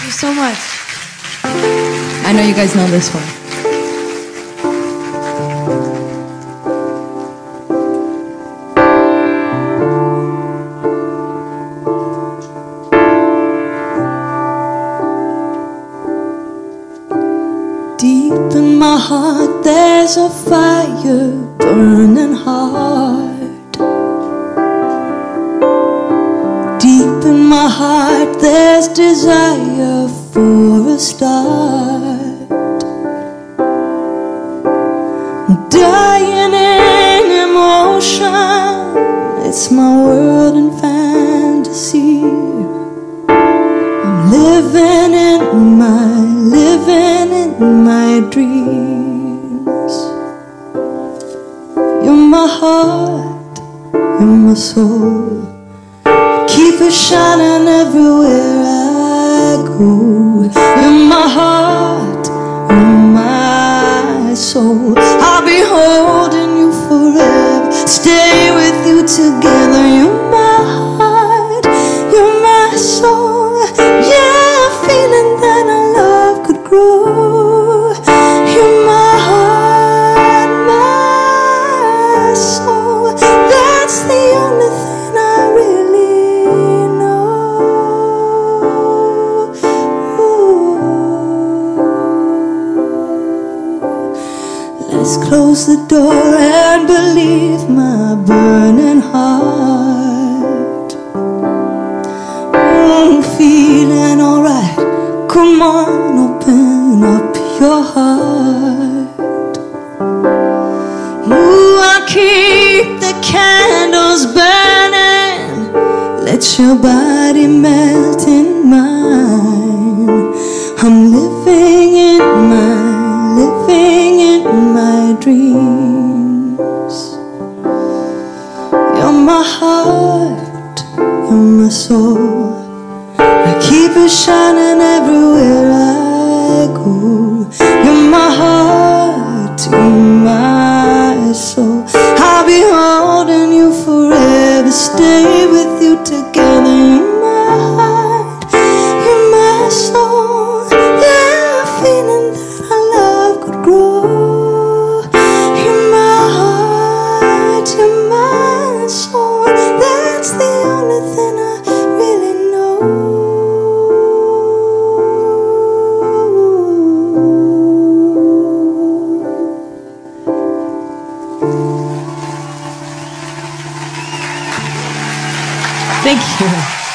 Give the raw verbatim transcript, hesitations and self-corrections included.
you so much. I know you guys know this one. Deep in my heart there's a fire burning hard. Deep in my heart there's desire for a start. I'm dying in emotion, it's my world in fantasy. I'm living in my, living in my dreams. You're my heart, you're my soul. Keep it shining everywhere I go. You're my heart, you're my soul. I'll be holding you forever, stay with you together. You're my heart, you're my soul. Yeah, a feeling that our love could grow. You're my heart, my soul. That's the only thing I really know. Ooh. Let's close the door and believe my burning heart. Oh, feeling alright. Come on, open up your heart. Ooh, I'll keep the candles burning. Let your body melt in mine. I'm living in my, living in my dreams. You're my heart, you're my soul. I keep it shining everywhere I go. You're my heart, you're my soul. I'll be holding you forever, stay with you together. You're my heart, you're my soul. Yeah, a feeling that our love could grow. You're my heart, you're my soul. That's the only thing I really know. Thank you.